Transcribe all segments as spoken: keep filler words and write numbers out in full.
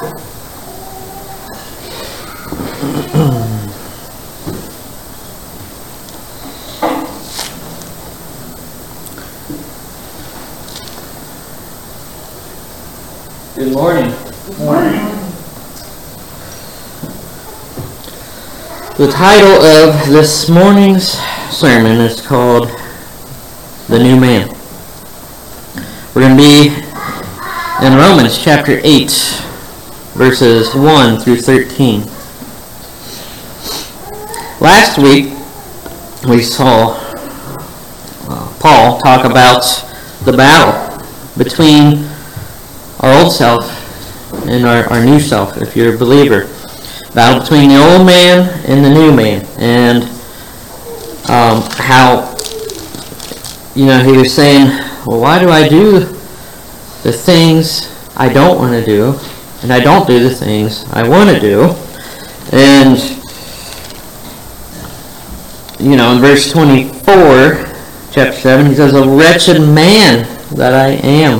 Good morning. Good morning. The title of this morning's sermon is called The New Man. We're going to be in Romans chapter eight, verses one through thirteen. Last week, we saw uh, Paul talk about the battle between our old self and our, our new self, if you're a believer. Battle between the old man and the new man. And um, how, you know, he was saying, well, why do I do the things I don't want to do, and I don't do the things I want to do? And, you know, in verse twenty-four, chapter seven, he says, a wretched man that I am.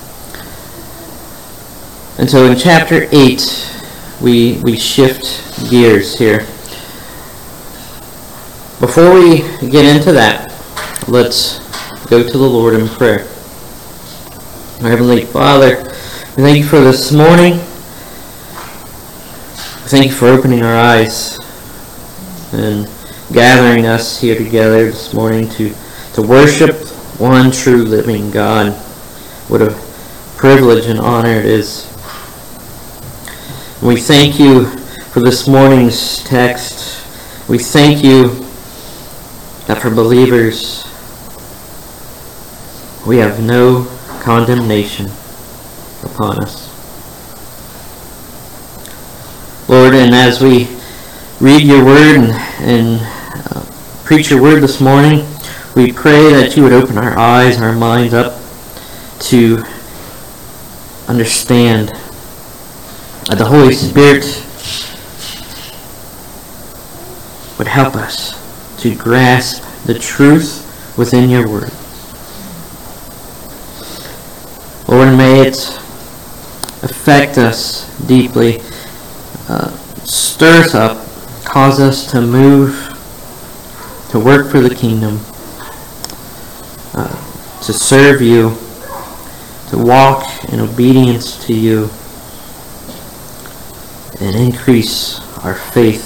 And so in chapter eight, we we shift gears here. Before we get into that, let's go to the Lord in prayer. Our Heavenly Father, we thank you for this morning. We thank you for opening our eyes and gathering us here together this morning to, to worship one true living God. What a privilege and honor it is. We thank you for this morning's text. We thank you that for believers, we have no condemnation upon us. Lord, and as we read your word and, and uh, preach your word this morning, we pray that you would open our eyes, our minds up to understand that the Holy Spirit would help us to grasp the truth within your word. Lord, may it affect us deeply, uh, stir us up, cause us to move, to work for the kingdom, uh, to serve you, to walk in obedience to you, and increase our faith.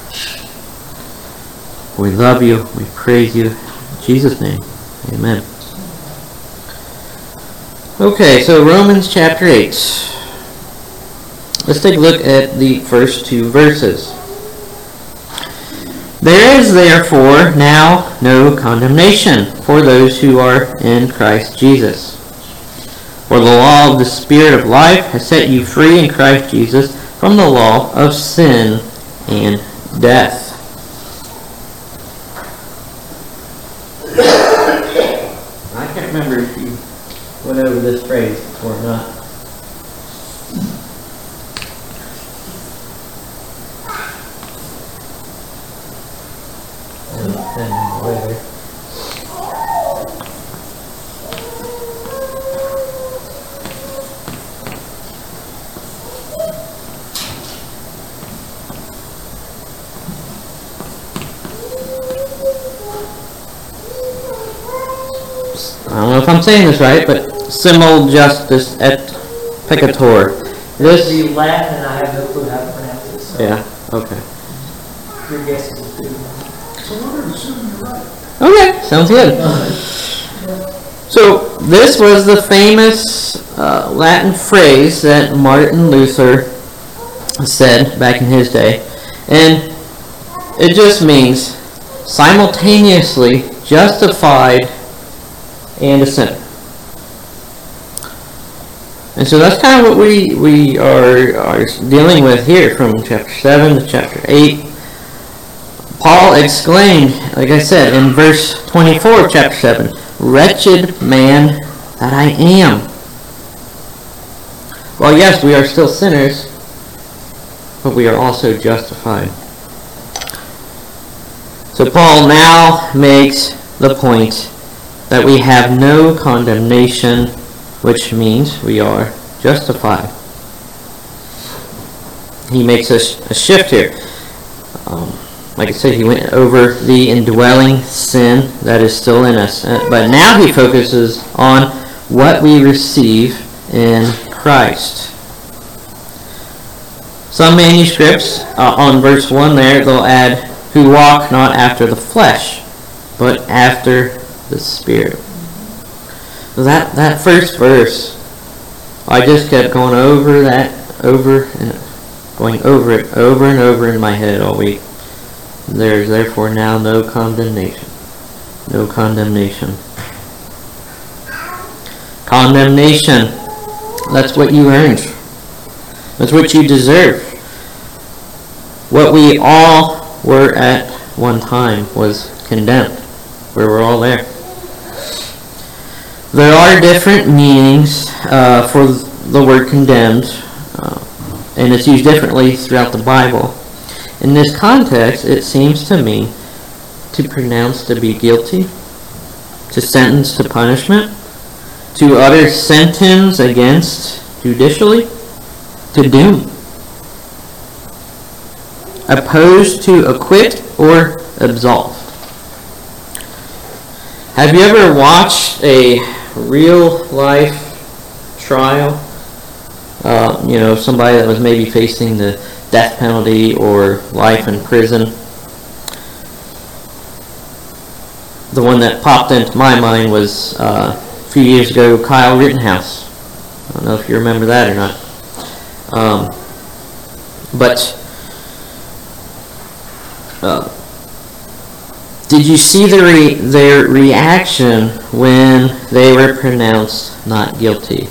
We love you. We praise you. In Jesus' name, amen. Okay, so Romans chapter eight. Let's take a look at the first two verses. There is therefore now no condemnation for those who are in Christ Jesus. For the law of the Spirit of life has set you free in Christ Jesus from the law of sin and death. I can't remember if you went over this phrase or not. And, and later. I don't know if I'm saying this right, but simul justus et peccator. This The Latin, I have no clue how to pronounce it. So yeah, okay. your guess is as good. So we're going to assume you're right. Okay, sounds good. So this was the famous uh, Latin phrase that Martin Luther said back in his day, and it just means simultaneously justified and a sinner. And so that's kind of what we, we are, are dealing with here from chapter seven to chapter eight. Paul exclaimed, like I said, in verse twenty-four of chapter seven, wretched man that I am. Well, yes, we are still sinners, but we are also justified. So Paul now makes the point that we have no condemnation, which means we are justified. he makes a, a shift here. Um, like I said, he went over the indwelling sin that is still in us. Uh, but now he focuses on what we receive in Christ. Some manuscripts, uh, on verse one there, they'll add, who walk not after the flesh, but after the Spirit. So that, that first verse, I just kept going over that, over and going over it, over and over in my head all week. There is therefore now no condemnation. No condemnation. Condemnation. That's what you earned. That's what you deserve. What we all were at one time was condemned. We were all there. There are different meanings uh, for the word condemned, uh, and it's used differently throughout the Bible. In this context, it seems to me to pronounce to be guilty, to sentence to punishment, to utter sentence against judicially, to doom. Opposed to acquit or absolve. Have you ever watched a real life trial? Uh, you know, somebody that was maybe facing the death penalty or life in prison. The one that popped into my mind was uh, a few years ago, Kyle Rittenhouse. I don't know if you remember that or not. Um, but uh, did you see the re- their reaction when they were pronounced not guilty?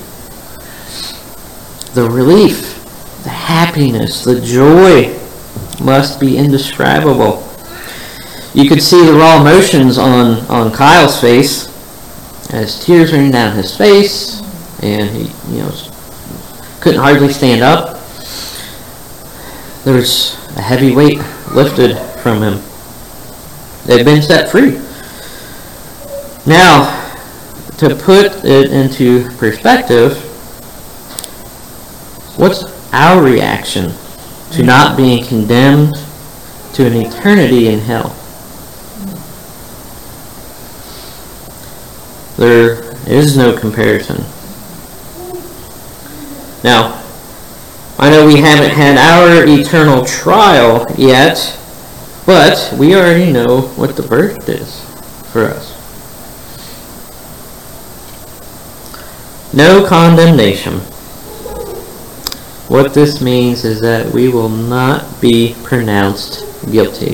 The relief, the happiness, the joy must be indescribable. You could see the raw emotions on, on Kyle's face as tears ran down his face, and he, you know, couldn't hardly stand up. There was a heavy weight lifted from him. They've been set free. Now, to put it into perspective, what's our reaction to not being condemned to an eternity in hell? There is no comparison. Now, I know we haven't had our eternal trial yet, but we already know what the verdict is for us. No condemnation. What this means is that we will not be pronounced guilty.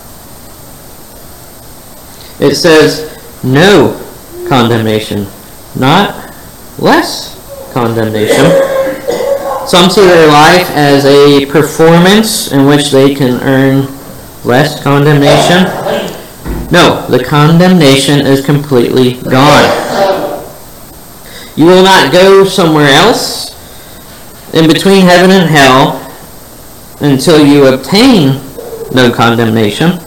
It says no condemnation, not less condemnation. Some see their life as a performance in which they can earn less condemnation. No, the condemnation is completely gone. You will not go somewhere else in between heaven and hell until you obtain no condemnation.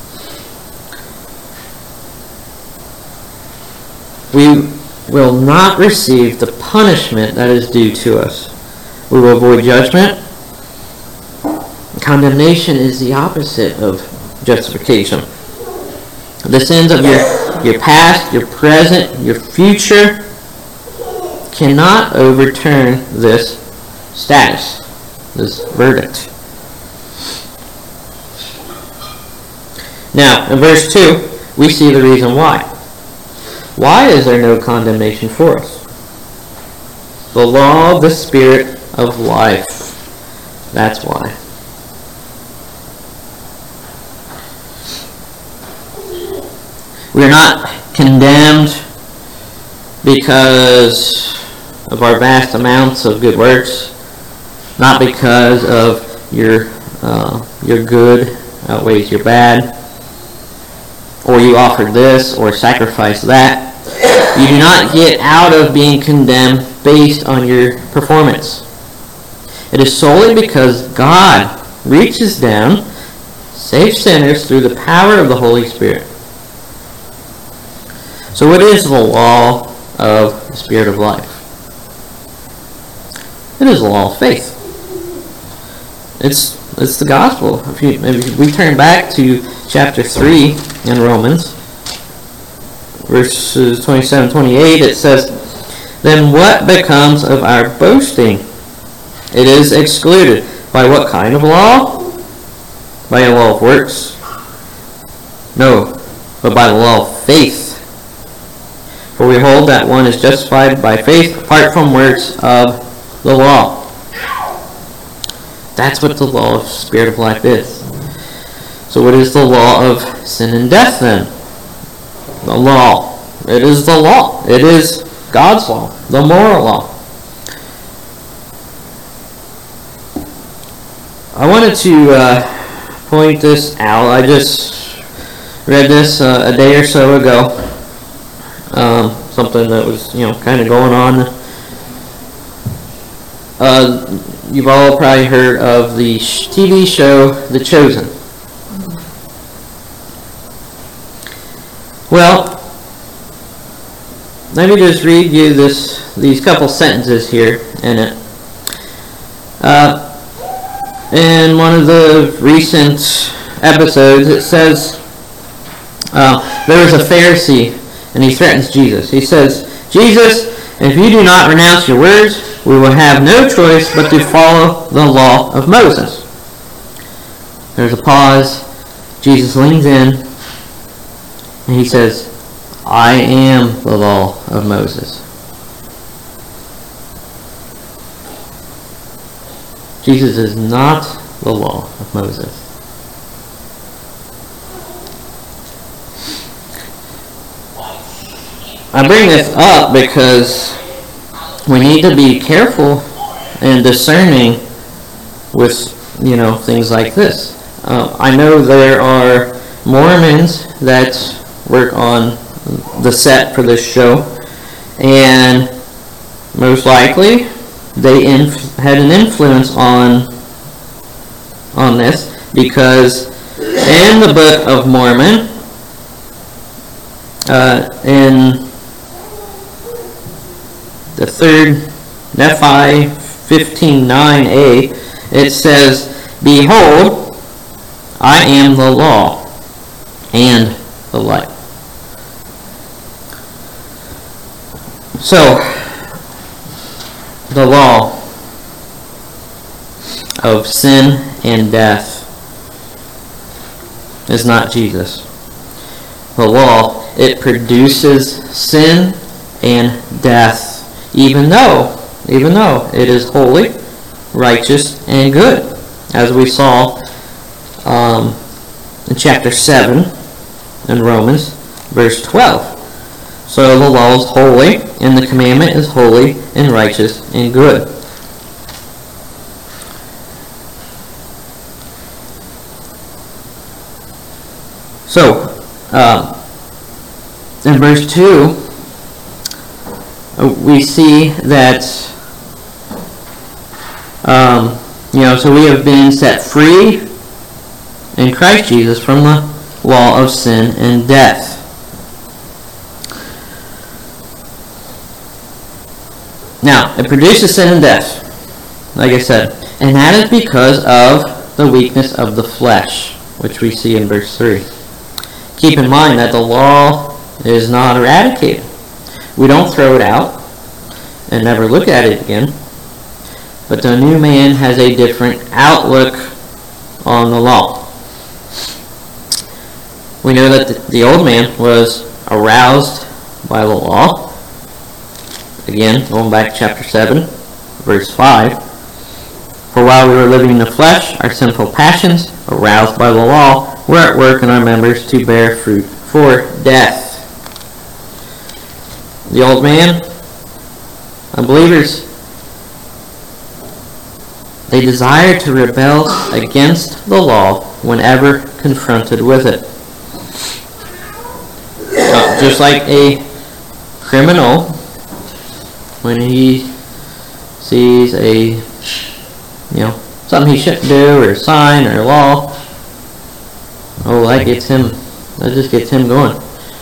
We will not receive the punishment that is due to us. We will avoid judgment. Condemnation is the opposite of justification. The sins of your, your past, your present, your future cannot overturn this status, this verdict. Now, in verse two, we see the reason why. Why is there no condemnation for us? The law of the Spirit of life. That's why. We are not condemned because of our vast amounts of good works, not because of your uh, your good outweighs your bad, or you offered this or sacrificed that. You do not get out of being condemned based on your performance. It is solely because God reaches down, saves sinners through the power of the Holy Spirit. So what is the law of the Spirit of life? It is the law of faith. It's it's the gospel. If, you, if we turn back to chapter three in Romans, verses twenty-seven, twenty-eight, it says, "Then what becomes of our boasting? It is excluded. By what kind of law? By a law of works? No, but by the law of faith. For we hold that one is justified by faith apart from works of the law." That's what the law of spirit of life is. So what is the law of sin and death then? The law. It is the law. It is God's law, the moral law. I wanted to uh, point this out. I just read this uh, a day or so ago. Um, something that was, you know, kind of going on. Uh, you've all probably heard of the T V show The Chosen. Well, let me just read you this these couple sentences here in it. Uh, in one of the recent episodes, it says uh, there was a Pharisee and he threatens Jesus. He says, "Jesus, if you do not renounce your words, we will have no choice but to follow the law of Moses." There's a pause. Jesus leans in and he says, "I am the law of Moses." Jesus is not the law of Moses. I bring this up because we need to be careful and discerning with, you know, things like this. Uh, I know there are Mormons that work on the set for this show, and most likely they inf- had an influence on on this, because in the Book of Mormon, uh, in the third Nephi fifteen nine a, it says, "Behold, I am the law and the light." So, the law of sin and death is not Jesus. The law, it produces sin and death, even though, even though it is holy, righteous, and good, as we saw um, in chapter seven in Romans, verse twelve. So the law is holy, and the commandment is holy and righteous and good. So, uh, in verse two, we see that, um, you know, so we have been set free in Christ Jesus from the law of sin and death. Now, it produces sin and death, like I said, and that is because of the weakness of the flesh, which we see in verse three. Keep in mind that the law is not eradicated. We don't throw it out and never look at it again, but the new man has a different outlook on the law. We know that the, the old man was aroused by the law. Again, going back to chapter seven, verse five. "For while we were living in the flesh, our sinful passions, aroused by the law, were at work in our members to bear fruit for death." The old man, unbelievers, they desire to rebel against the law whenever confronted with it. Uh, just like a criminal, when he sees a, you know, something he shouldn't do, or a sign, or a law, oh, that gets him, that just gets him going.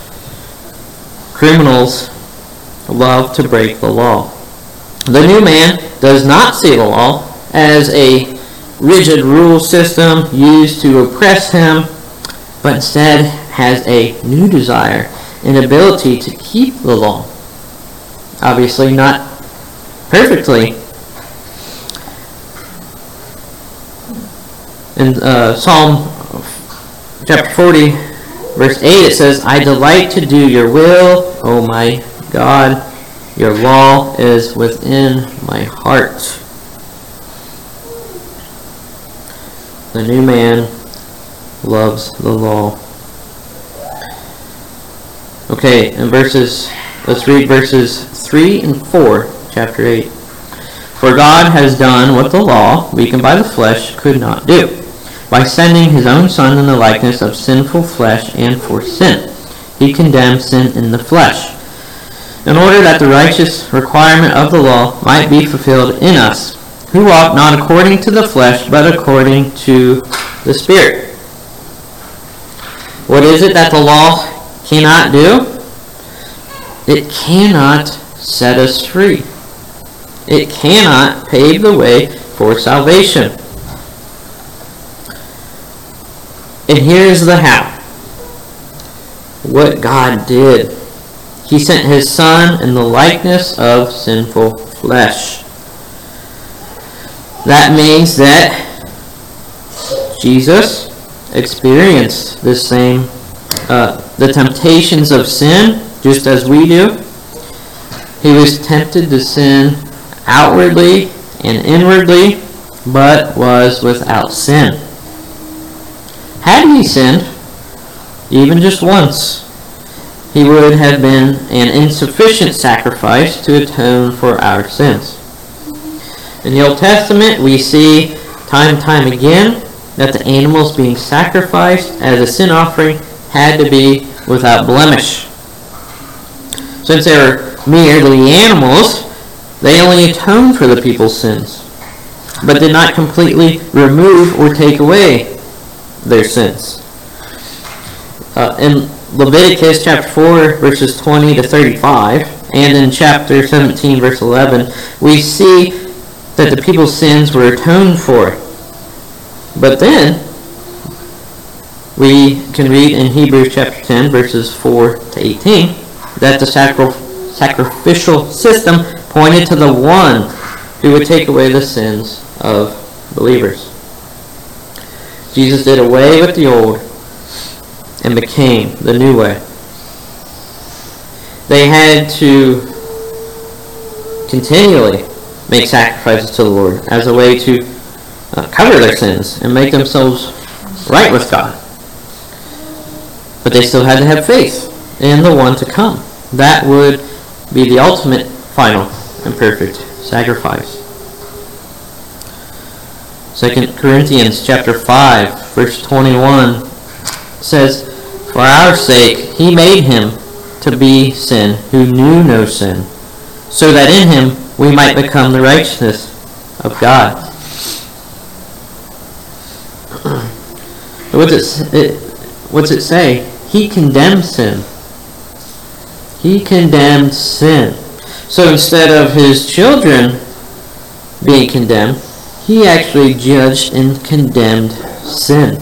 Criminals love to break the law. The new man does not see the law as a rigid rule system used to oppress him, but instead has a new desire and ability to keep the law. Obviously not perfectly. In uh, Psalm chapter forty, verse eight, it says, I delight to do your will, O my God. Your law is within my heart. The new man loves the law. Okay, in verses, let's read verses three and four, chapter eight. For God has done what the law, weakened by the flesh, could not do, by sending his own Son in the likeness of sinful flesh and for sin. He condemned sin in the flesh, in order that the righteous requirement of the law might be fulfilled in us, who walk not according to the flesh, but according to the Spirit. What is it that the law cannot do? It cannot set us free. It cannot pave the way for salvation. And here's the how. What God did. He sent his Son in the likeness of sinful flesh. That means that Jesus experienced the same, uh, the temptations of sin, just as we do. He was tempted to sin outwardly and inwardly, but was without sin. Had he sinned, even just once, he would have been an insufficient sacrifice to atone for our sins. In the Old Testament, we see time and time again that the animals being sacrificed as a sin offering had to be without blemish. Since they were merely animals, they only atoned for the people's sins, but did not completely remove or take away their sins. Uh, in Leviticus chapter four, verses twenty to thirty-five, and in chapter seventeen, verse eleven, we see that the people's sins were atoned for. But then, we can read in Hebrews chapter ten, verses four to eighteen, that the sacri- sacrificial system pointed to the one who would take away the sins of believers. Jesus did away with the old and became the new way. They had to continually make sacrifices to the Lord as a way to uh, cover their sins and make themselves right with God. But they still had to have faith in the one to come. That would be the ultimate, final, and perfect sacrifice. Second Corinthians chapter five, verse twenty-one says, For our sake he made him to be sin who knew no sin, so that in him we might become the righteousness of God. What's it, it, what's it say? He condemned sin. He condemned sin. So instead of his children being condemned, he actually judged and condemned sin,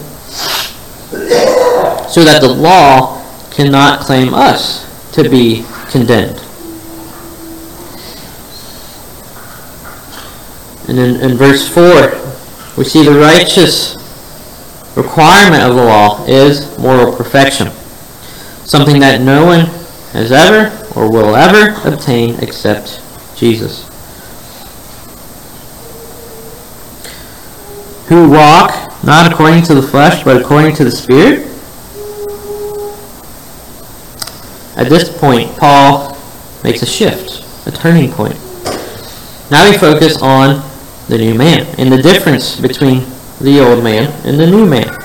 so that the law cannot claim us to be condemned. And in, in verse four, we see the righteous requirement of the law is moral perfection, something that no one has ever or will ever obtain except Jesus. Who walk not according to the flesh, but according to the Spirit. At this point, Paul makes a shift, a turning point. Now we focus on the new man and the difference between the old man and the new man.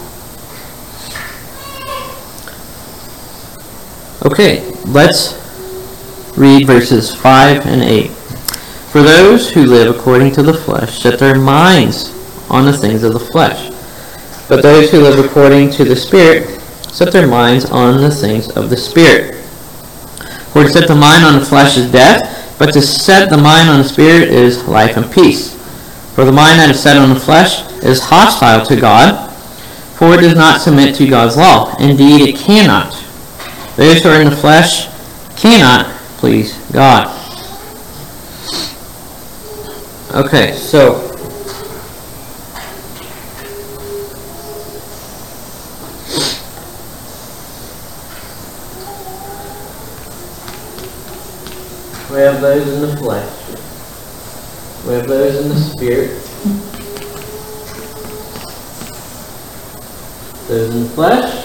Okay, let's read verses five and eight. For those who live according to the flesh set their minds on the things of the flesh, but those who live according to the Spirit set their minds on the things of the Spirit. For to set the mind on the flesh is death, but to set the mind on the Spirit is life and peace. For the mind that is set on the flesh is hostile to God, for it does not submit to God's law. Indeed, it cannot. Those who are in the flesh cannot please God. Okay, so we have those in the flesh. We have those in the spirit. Those in the flesh,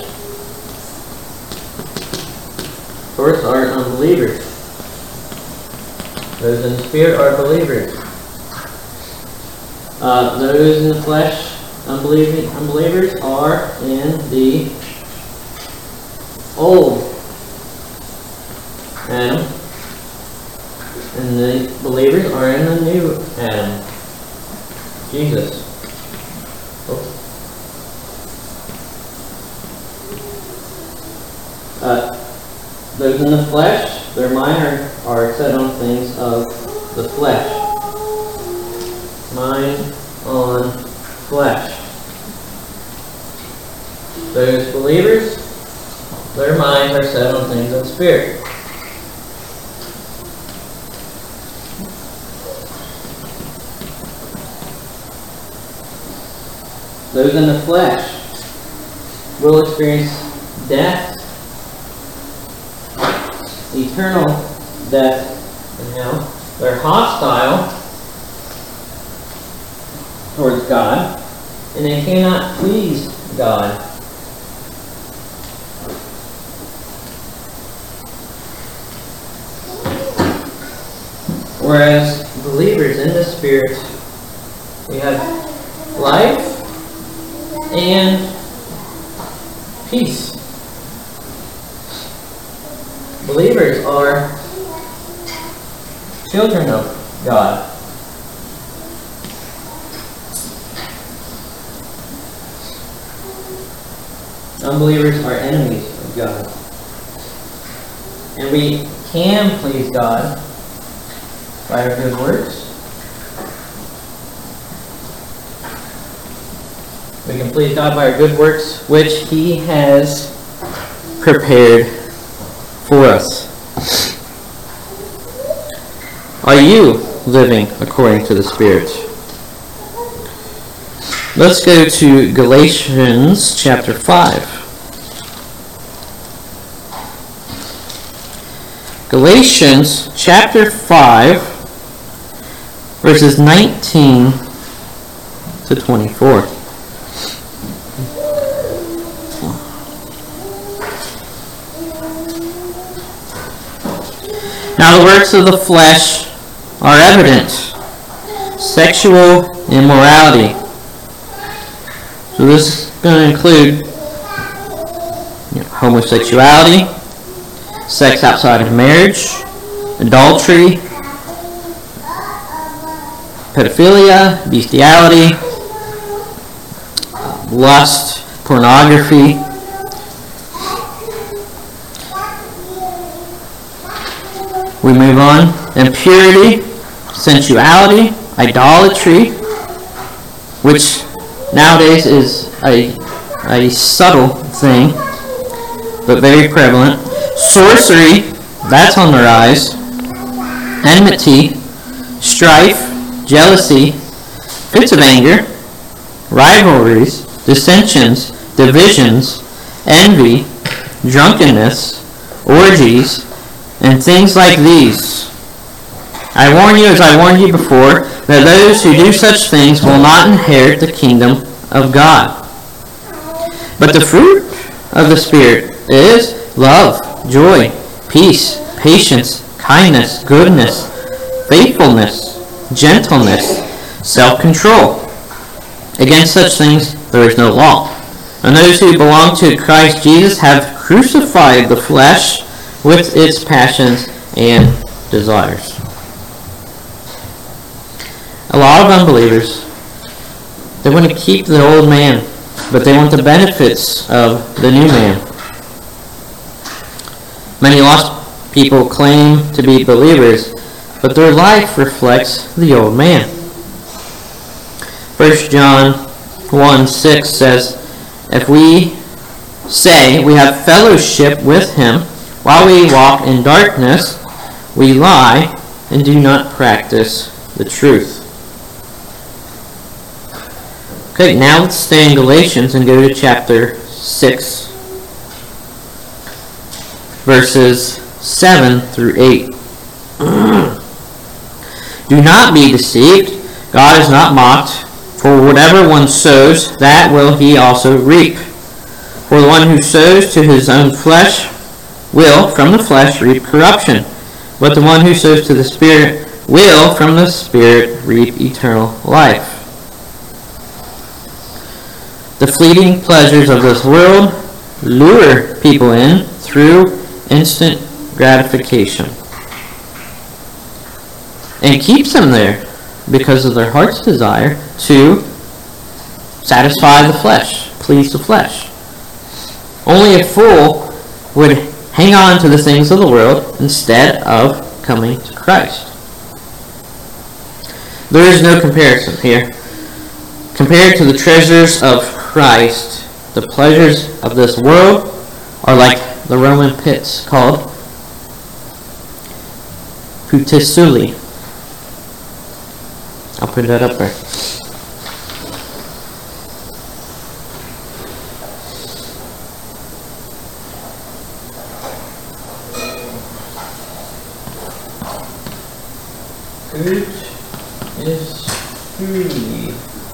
of course, are unbelievers. Those in the spirit are believers. Uh, those in the flesh, unbelieving unbelievers, are in the old Adam, and the believers are in the new Adam, Jesus. Oh. Uh, those in the flesh, their mind are, are set on things of the flesh. Mind on flesh. Those believers, their minds are set on things of the spirit. Those in the flesh will experience death, eternal death in hell. They're hostile towards God, and they cannot please God. Whereas believers in the Spirit, we have life and peace. Believers are children of God. Unbelievers are enemies of God. And we can please God by our good works. We can please God by our good works, which He has prepared for us. Are you living according to the Spirit? Let's go to Galatians chapter five. Galatians chapter five, verses nineteen to twenty-four. Now the works of the flesh are evident: sexual immorality. So this is going to include you know, homosexuality, sex outside of marriage, adultery, pedophilia, bestiality, lust, pornography. We move on. Impurity, sensuality, idolatry, which nowadays is a, a subtle thing, but very prevalent. Sorcery, that's on the rise. Enmity, strife, jealousy, fits of anger, rivalries, dissensions, divisions, envy, drunkenness, orgies, and things like these. I warn you, as I warned you before, that those who do such things will not inherit the kingdom of God. But the fruit of the Spirit is love, joy, peace, patience, kindness, goodness, faithfulness, gentleness, self-control. Against such things there is no law. And those who belong to Christ Jesus have crucified the flesh with its passions and desires. A lot of unbelievers, they want to keep the old man, but they want the benefits of the new man. Many lost people claim to be believers, but their life reflects the old man. First John one six says, if we say we have fellowship with him while we walk in darkness, we lie and do not practice the truth. Okay, now let's stay in Galatians and go to chapter six, verses seven through eight. Do not be deceived. God is not mocked. For whatever one sows, that will he also reap. For the one who sows to his own flesh will from the flesh reap corruption. But the one who sows to the Spirit will from the Spirit reap eternal life. The fleeting pleasures of this world lure people in through instant gratification and keeps them there because of their heart's desire to satisfy the flesh, please the flesh. Only a fool would hang on to the things of the world instead of coming to Christ. There is no comparison here. Compared to the treasures of Christ, the pleasures of this world are like the Roman pits called Puteoli. I'll put that up there. Good is free.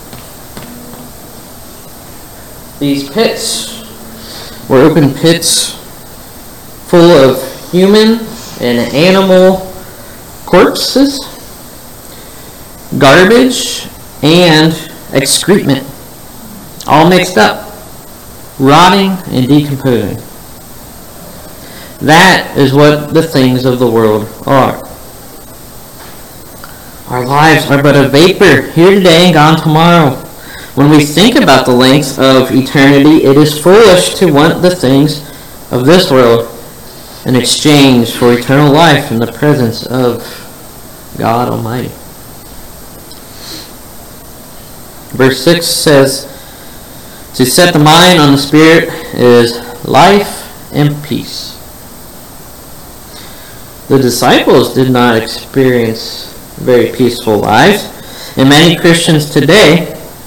These pits were open pits full of human and animal corpses, garbage, and excrement, all mixed up, rotting and decomposing. That is what the things of the world are. Our lives are but a vapor, here today and gone tomorrow. When we think about the length of eternity, it is foolish to want the things of this world in exchange for eternal life in the presence of God Almighty. Verse six says, to set the mind on the Spirit is life and peace. The disciples did not experience very peaceful lives, and many Christians today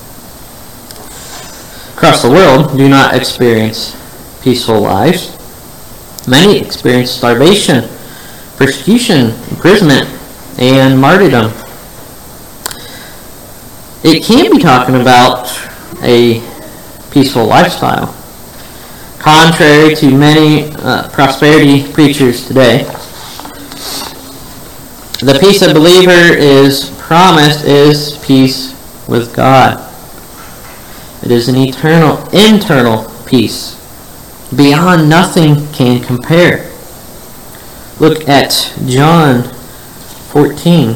across the world do not experience peaceful lives. Many experience starvation, persecution, imprisonment, and martyrdom. It can be talking about a peaceful lifestyle, contrary to many uh, prosperity preachers today. The peace a believer is promised is peace with God. It is an eternal, internal peace. Beyond nothing can compare. Look at John fourteen.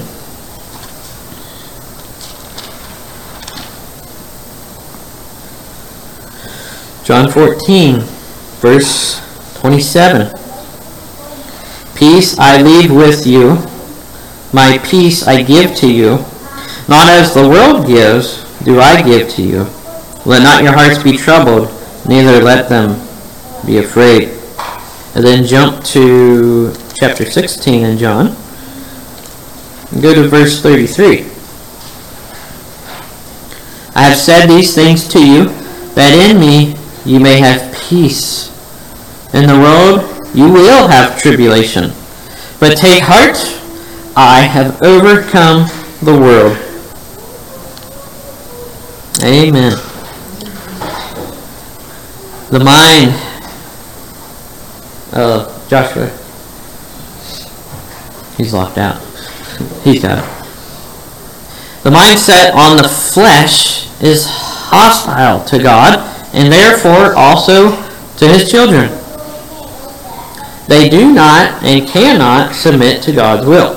John fourteen, verse twenty-seven. Peace I leave with you, my peace I give to you. Not as the world gives, do I give to you. Let not your hearts be troubled, neither let them be afraid. And then jump to chapter sixteen in John. And go to verse thirty-three. I have said these things to you, that in me you may have peace. In the world you will have tribulation. But take heart, I have overcome the world. Amen. The mind of Joshua. He's locked out. He's got it. The mindset on the flesh is hostile to God and therefore also to his children. They do not and cannot submit to God's will.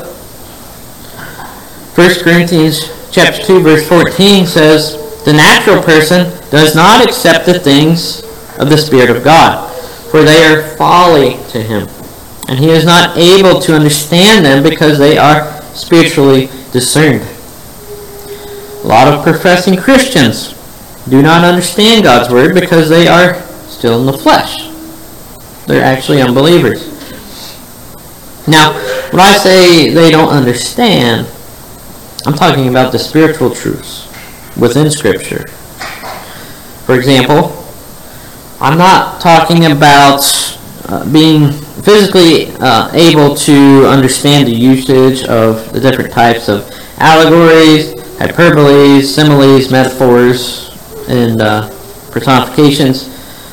First Corinthians chapter two verse fourteen says, the natural person does not accept the things of the Spirit of God, for they are folly to him, and he is not able to understand them because they are spiritually discerned. A lot of professing Christians do not understand God's word because they are still in the flesh. They're actually unbelievers. Now, when I say they don't understand, I'm talking about the spiritual truths within Scripture. For example, I'm not talking about uh, being physically uh, able to understand the usage of the different types of allegories, hyperboles, similes, metaphors, and uh, personifications.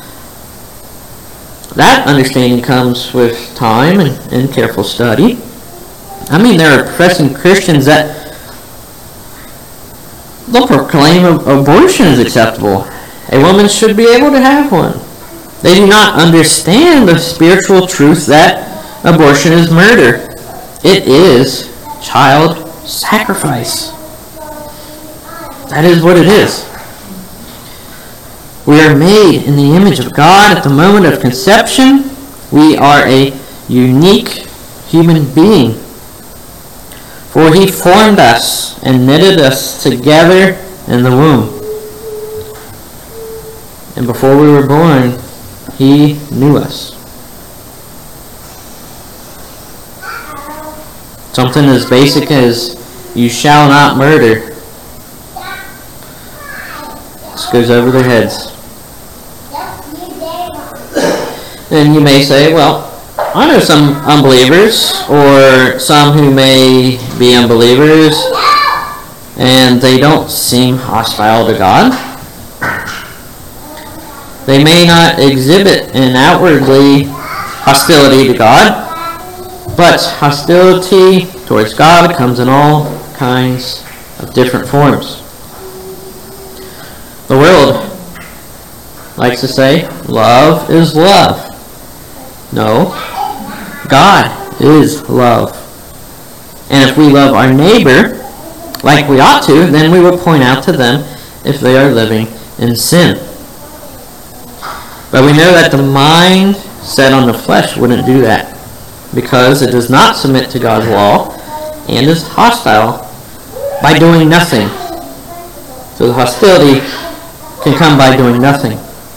That understanding comes with time and, and careful study. I mean, there are professing Christians that they'll proclaim abortion is acceptable. A woman should be able to have one. They do not understand the spiritual truth that abortion is murder. It is child sacrifice. That is what it is. We are made in the image of God at the moment of conception. We are a unique human being. For he formed us and knitted us together in the womb. And before we were born, he knew us. Something as basic as you shall not murder. This goes over their heads. And you may say, well, I know some unbelievers, or some who may be unbelievers, and they don't seem hostile to God. They may not exhibit an outwardly hostility to God, but hostility towards God comes in all kinds of different forms. The world likes to say, love is love. No, God is love. And if we love our neighbor like we ought to, then we will point out to them if they are living in sin. But we know that the mind set on the flesh wouldn't do that, because it does not submit to God's law and is hostile by doing nothing. So the hostility can come by doing nothing.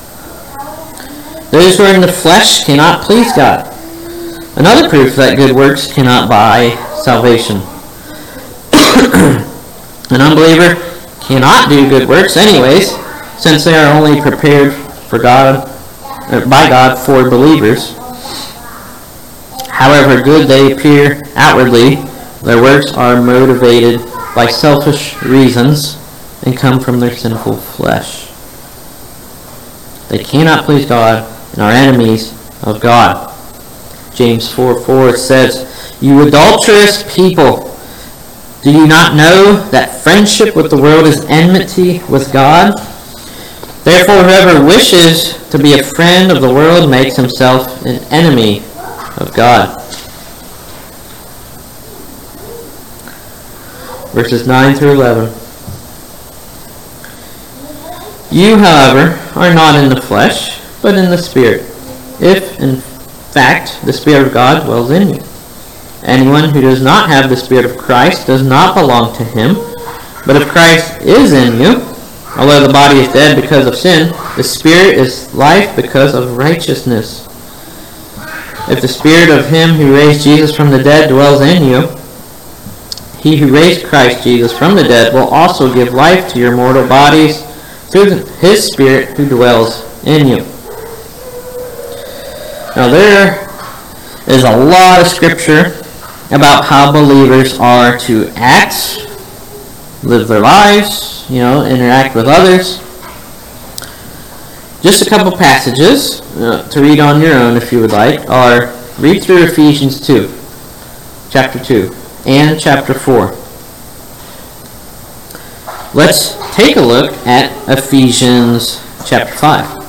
Those who are in the flesh cannot please God. Another proof that good works cannot buy salvation. An unbeliever cannot do good works anyways, since they are only prepared for God, or by God for believers. However good they appear outwardly, their works are motivated by selfish reasons and come from their sinful flesh. They cannot please God and are enemies of God. James four four says, "You adulterous people, do you not know that friendship with the world is enmity with God? Therefore whoever wishes to be a friend of the world makes himself an enemy of God." Verses nine through eleven. You, however, are not in the flesh, but in the Spirit, if in fact the Spirit of God dwells in you. Anyone who does not have the Spirit of Christ does not belong to him. But if Christ is in you, although the body is dead because of sin, the Spirit is life because of righteousness. If the Spirit of him who raised Jesus from the dead dwells in you, he who raised Christ Jesus from the dead will also give life to your mortal bodies through his Spirit who dwells in you. Now there is a lot of scripture about how believers are to act, live their lives, you know, interact with others. Just a couple passages uh, to read on your own if you would like are, read through Ephesians two, chapter two, and chapter four. Let's take a look at Ephesians chapter five.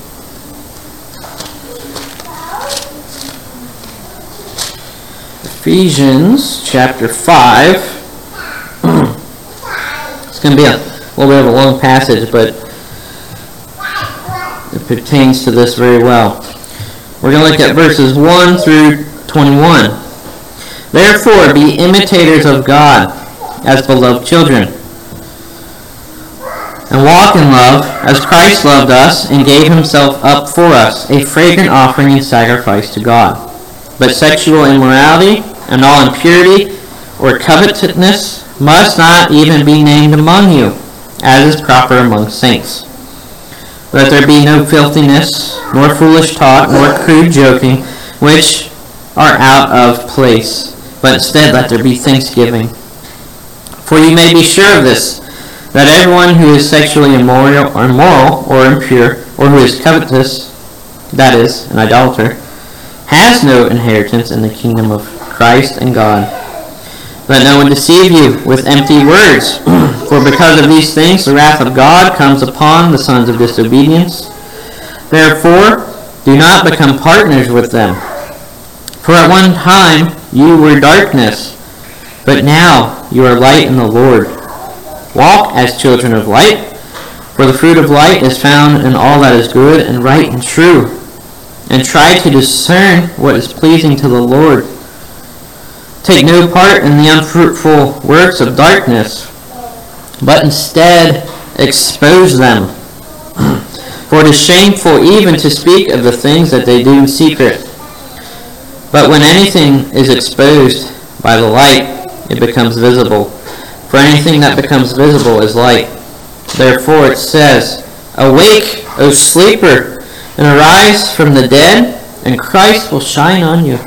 Ephesians chapter five. It's going to be a little bit of a long passage, but it pertains to this very well. We're going to look at verses one through twenty-one. Therefore, be imitators of God as beloved children. And walk in love, as Christ loved us and gave himself up for us, a fragrant offering and sacrifice to God. But sexual immorality and all impurity or covetousness must not even be named among you, as is proper among saints. Let there be no filthiness, nor foolish talk, nor crude joking, which are out of place, but instead let there be thanksgiving. For you may be sure of this, that everyone who is sexually immoral or immoral or impure, or who is covetous, that is, an idolater, has no inheritance in the kingdom of Christ and God. Let no one deceive you with empty words, for because of these things the wrath of God comes upon the sons of disobedience. Therefore, do not become partners with them. For at one time you were darkness, but now you are light in the Lord. Walk as children of light, for the fruit of light is found in all that is good and right and true. And try to discern what is pleasing to the Lord. Take no part in the unfruitful works of darkness, but instead expose them. For it is shameful even to speak of the things that they do in secret. But when anything is exposed by the light, it becomes visible. For anything that becomes visible is light. Therefore it says, Awake, O sleeper, and arise from the dead, and Christ will shine on you.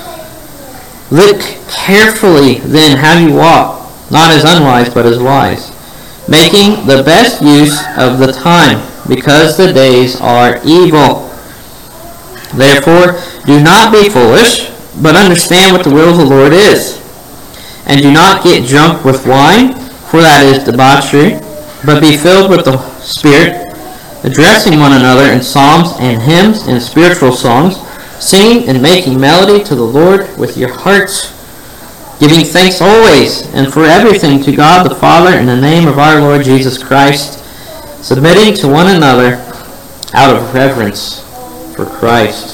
Look carefully then how you walk, not as unwise, but as wise, making the best use of the time, because the days are evil. Therefore, do not be foolish, but understand what the will of the Lord is. And do not get drunk with wine, for that is debauchery, but be filled with the Spirit, addressing one another in psalms and hymns and spiritual songs, singing and making melody to the Lord with your hearts, giving thanks always and for everything to God the Father in the name of our Lord Jesus Christ, submitting to one another out of reverence for Christ.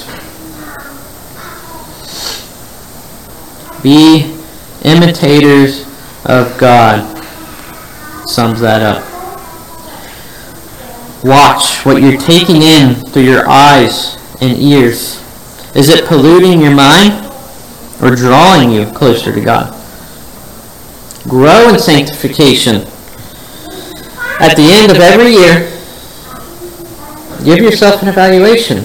Be imitators of God sums that up. Watch what you're taking in through your eyes and ears. Is it polluting your mind or drawing you closer to God? Grow in sanctification. At the end of every year, give yourself an evaluation.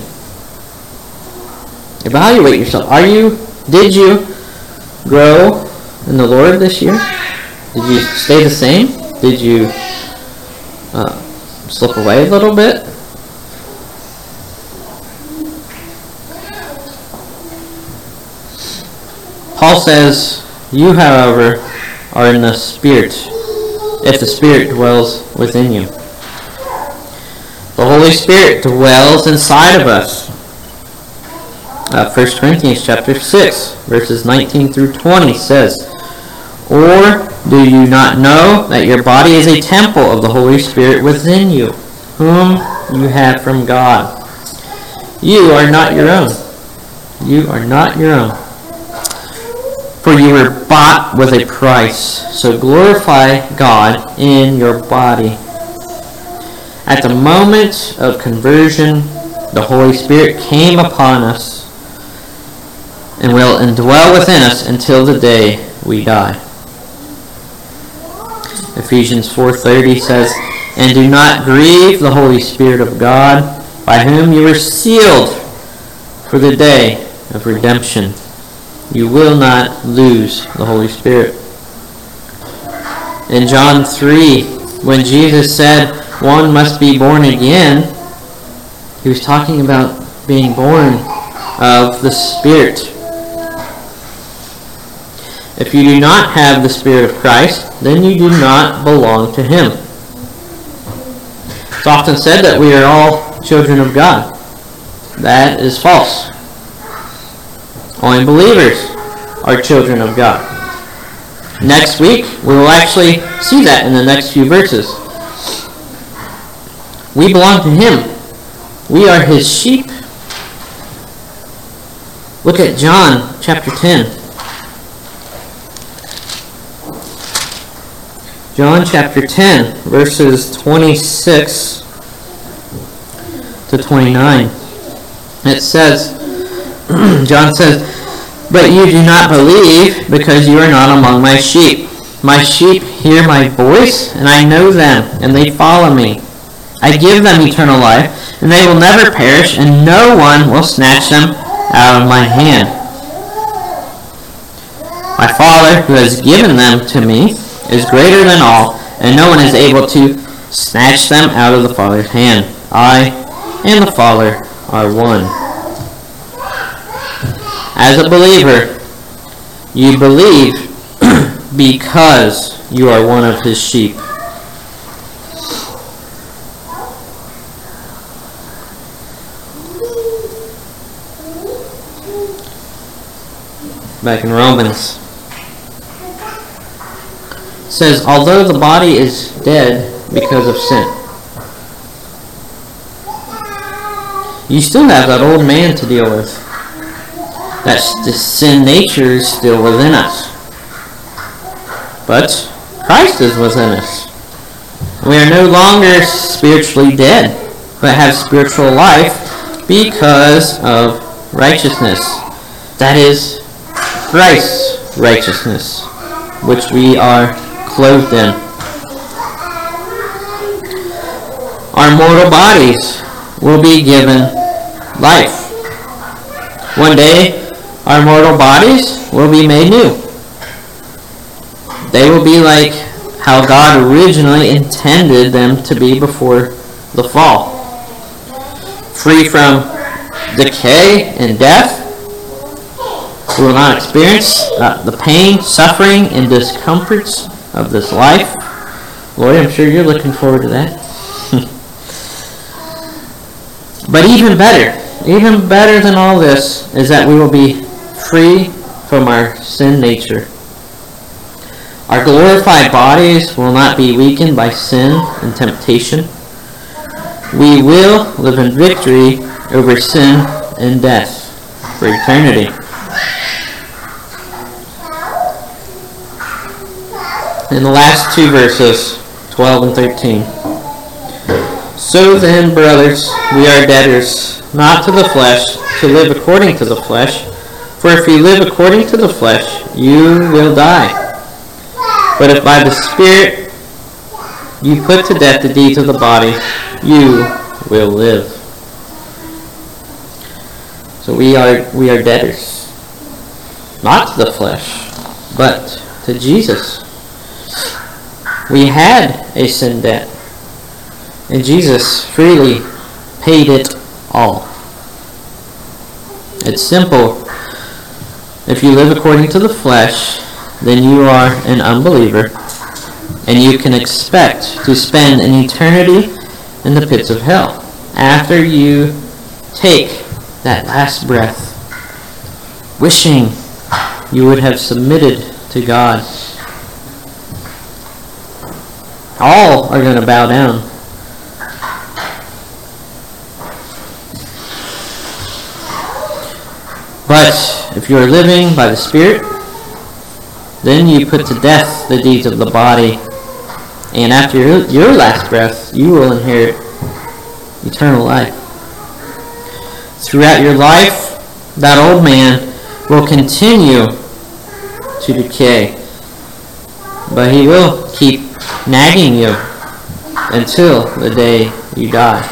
Evaluate yourself. Are you, did you grow in the Lord this year? Did you stay the same? Did you uh, slip away a little bit? Paul says, you, however, are in the Spirit, if the Spirit dwells within you. The Holy Spirit dwells inside of us. Uh, First Corinthians chapter six, verses nineteen through twenty says, Or do you not know that your body is a temple of the Holy Spirit within you, whom you have from God? You are not your own. You are not your own. For you were bought with a price, so glorify God in your body. At the moment of conversion, the Holy Spirit came upon us and will indwell within us until the day we die. Ephesians four thirty says, And do not grieve the Holy Spirit of God, by whom you were sealed for the day of redemption. You will not lose the Holy Spirit. In John three, when Jesus said, one must be born again, he was talking about being born of the Spirit. If you do not have the Spirit of Christ, then you do not belong to Him. It's often said that we are all children of God. That is false. Only believers are children of God. Next week, we will actually see that in the next few verses. We belong to Him. We are His sheep. Look at John chapter ten. John chapter ten, verses twenty-six to twenty-nine. It says, John says, "But you do not believe because you are not among my sheep. My sheep hear my voice, and I know them, and they follow me. I give them eternal life, and they will never perish, and no one will snatch them out of my hand. My Father, who has given them to me, is greater than all, and no one is able to snatch them out of the Father's hand. I and the Father are one." As a believer, you believe because you are one of his sheep. Back in Romans, it says, "Although the body is dead because of sin, you still have that old man to deal with. That the sin nature is still within us. But Christ is within us. We are no longer spiritually dead, but have spiritual life because of righteousness. That is Christ's righteousness, which we are clothed in. Our mortal bodies will be given life. One day, our mortal bodies will be made new. They will be like how God originally intended them to be before the fall. Free from decay and death. We will not experience uh, the pain, suffering, and discomforts of this life. Lord, I'm sure you're looking forward to that. But even better, even better than all this is that we will be free from our sin nature. Our glorified bodies will not be weakened by sin and temptation. We will live in victory over sin and death for eternity. In the last two verses, twelve and thirteen. "So then, brothers, we are debtors, not to the flesh, to live according to the flesh. For if you live according to the flesh, you will die. But if by the Spirit you put to death the deeds of the body, you will live." So we are we are debtors, not to the flesh, but to Jesus. We had a sin debt, and Jesus freely paid it all. It's simple. If you live according to the flesh, then you are an unbeliever, and you can expect to spend an eternity in the pits of hell after you take that last breath, wishing you would have submitted to God. All are going to bow down. But if you are living by the Spirit, then you put to death the deeds of the body, and after your, your last breath, you will inherit eternal life. Throughout your life, that old man will continue to decay, but he will keep nagging you until the day you die.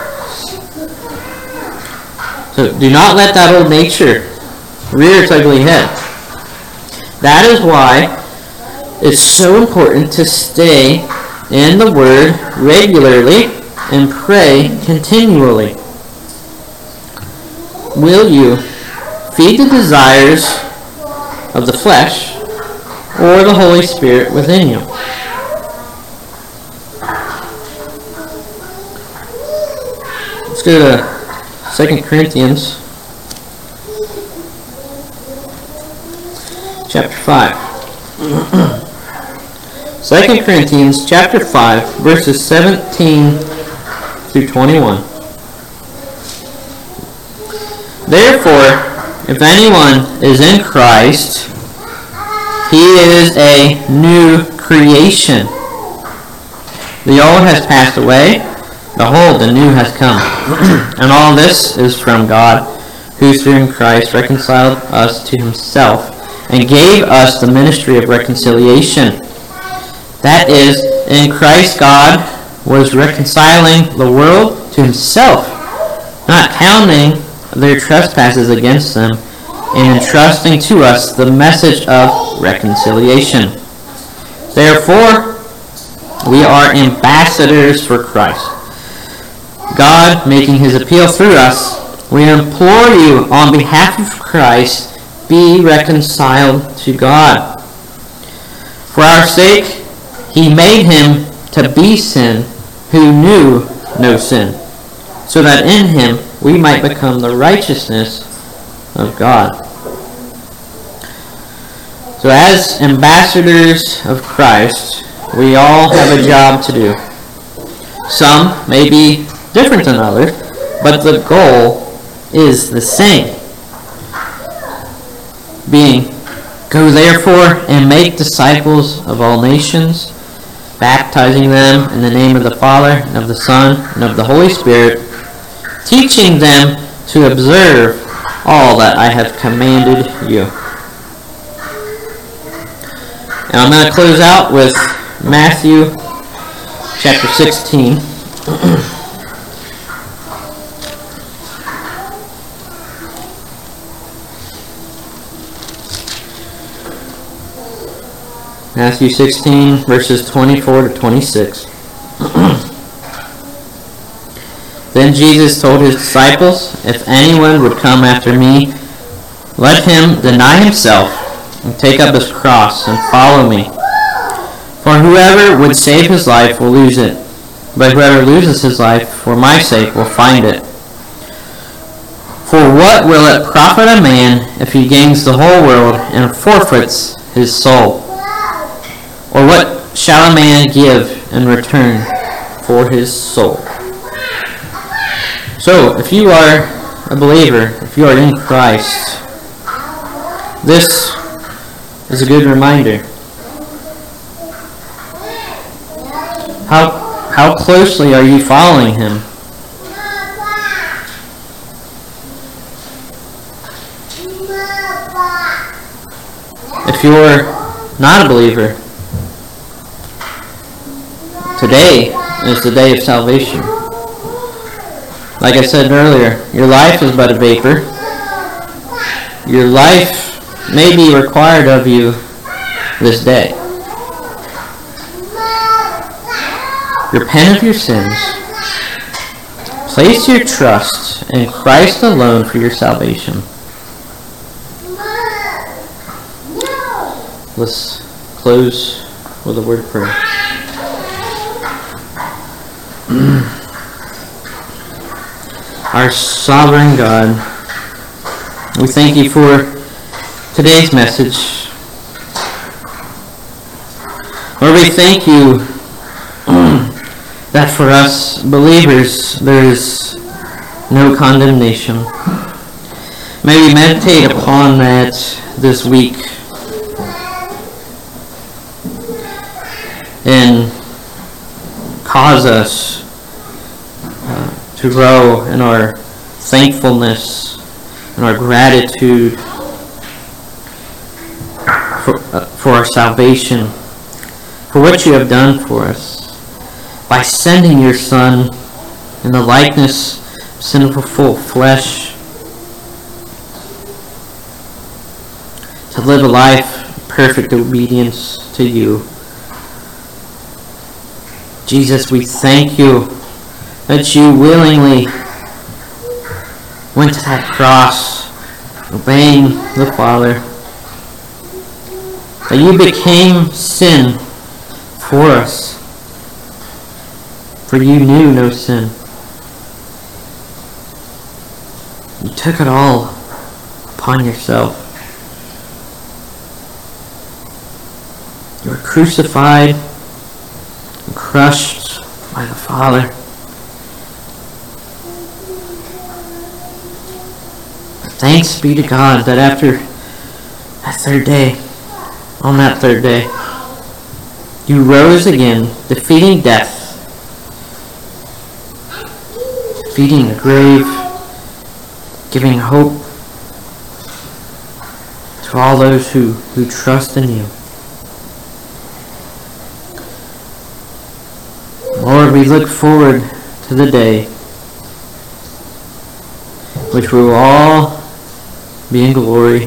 So do not let that old nature rear its ugly head. That is why it's so important to stay in the Word regularly and pray continually. Will you feed the desires of the flesh or the Holy Spirit within you? Let's go to Second Corinthians chapter five. Second Corinthians chapter five, verses seventeen through twenty-one. "Therefore, if anyone is in Christ, he is a new creation. The old has passed away. Behold, the new has come. And all this is from God, who through Christ reconciled us to himself and gave us the ministry of reconciliation. That is, in Christ God was reconciling the world to himself, not counting their trespasses against them, and entrusting to us the message of reconciliation. Therefore, we are ambassadors for Christ, God making his appeal through us. We implore you on behalf of Christ, be reconciled to God. For our sake, he made him to be sin who knew no sin, so that in him we might become the righteousness of God. So as ambassadors of Christ, we all have a job to do. Some may be different than others, but the goal is the same. Being, go therefore and make disciples of all nations, baptizing them in the name of the Father, and of the Son, and of the Holy Spirit, teaching them to observe all that I have commanded you. And I'm going to close out with Matthew chapter sixteen. Matthew sixteen, verses twenty-four to twenty-six. Then Jesus told his disciples, if anyone would come after me, let him deny himself and take up his cross and follow me. For whoever would save his life will lose it, but whoever loses his life for my sake will find it. For what will it profit a man if he gains the whole world and forfeits his soul? Or what shall a man give in return for his soul? So, if you are a believer, if you are in Christ, this is a good reminder. How, how closely are you following him? If you're not a believer, today is the day of salvation. Like I said earlier, your life is but a vapor. Your life may be required of you this day. Repent of your sins. Place your trust in Christ alone for your salvation. Let's close with a word of prayer. Our sovereign God, we thank you for today's message. Lord, we thank you that for us believers there is no condemnation. May we meditate upon that this week and cause us uh, to grow in our thankfulness and our gratitude for, uh, for our salvation, for what you have done for us by sending your Son in the likeness of sinful flesh to live a life of perfect obedience to you. Jesus, we thank you that you willingly went to that cross, obeying the Father, that you became sin for us, for you knew no sin. You took it all upon yourself. You were crucified and crushed by the Father. Thanks be to God that after that third day, on that third day, you rose again, defeating death defeating the grave, giving hope to all those who, who trust in you. Lord, we look forward to the day which we will all be in glory,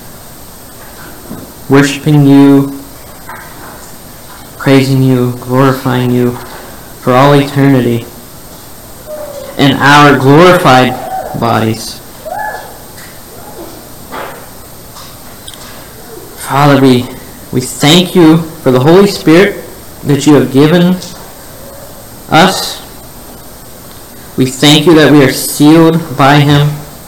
worshiping you, praising you, glorifying you for all eternity in our glorified bodies. Father, we, we thank you for the Holy Spirit that you have given us. We thank you that we are sealed by him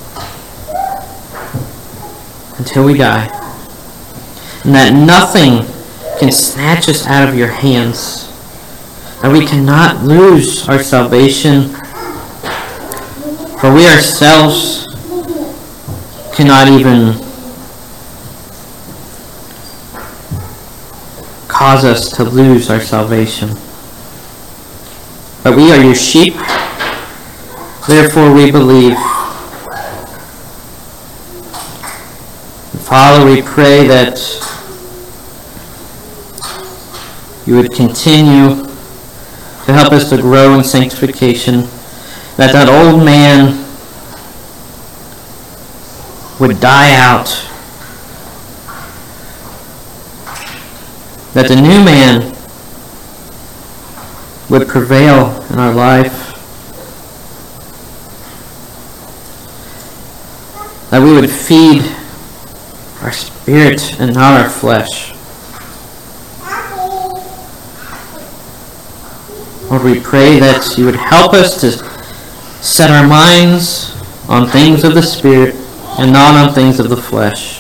until we die, and that nothing can snatch us out of your hands, that we cannot lose our salvation, for we ourselves cannot even cause us to lose our salvation. But we are your sheep, therefore we believe. Father, we pray that you would continue to help us to grow in sanctification, that that old man would die out, that the new man would prevail in our life, that we would feed our spirit and not our flesh. Lord, we pray that you would help us to set our minds on things of the Spirit and not on things of the flesh.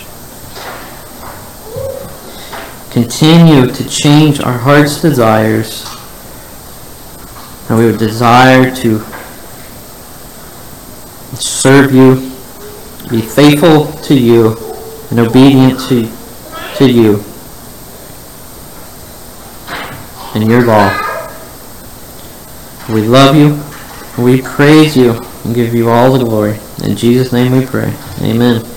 Continue to change our heart's desires, that we would desire to serve you, be faithful to you, and obedient to, to you and your law. We love you, we praise you, and give you all the glory. In Jesus' name we pray. Amen.